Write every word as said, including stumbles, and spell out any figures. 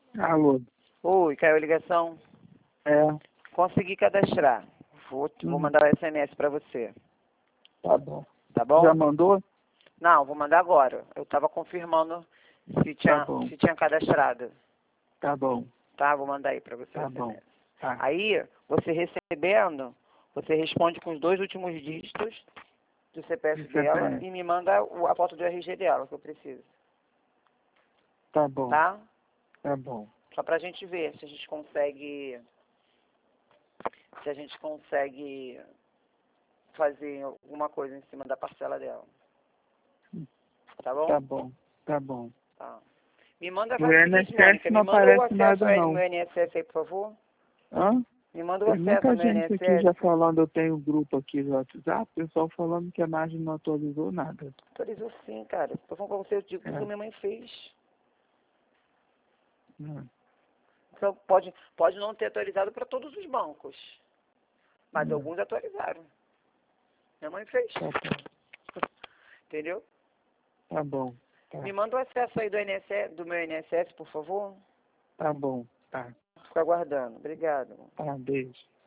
Alô? Oi, caiu a ligação? É, Consegui cadastrar. Vou, vou Hum. mandar o S M S pra você. tá bom. Tá bom? Já mandou? Não, vou mandar agora. Eu tava confirmando se tinha, bom. se tinha cadastrado. Tá bom, Tá? Vou mandar aí pra você tá o bom. S M S. Tá. Aí, você recebendo, você responde com os dois últimos dígitos do C P F Do dela C P F. e me manda o- a foto do R G dela, que eu preciso. Tá bom, Tá? tá bom. Só pra gente ver se a gente consegue... Se a gente consegue fazer alguma coisa em cima da parcela dela. Tá bom? Tá bom, tá bom. Tá. Me manda, No faz o seguinte, I N S S Mônica, me não manda o aparece acesso nada, aí no não. meu I N S S aí, por favor. Hã? Me manda o Tem acesso muita ao meu gente aqui I N S S. já falando, eu tenho um grupo aqui no WhatsApp, pessoal falando que a margem não atualizou nada. Autorizou sim, cara. Tô falando pra você, eu digo É. que minha mãe fez. Hum. Então, pode, pode não ter atualizado para todos os bancos. Mas Hum. alguns atualizaram. Minha mãe fez. Tá bom, Entendeu? tá bom. Tá, Me manda o acesso aí do, I N S S, do meu I N S S, por favor. tá bom, tá. Fico aguardando. Obrigado. Tá, beijo.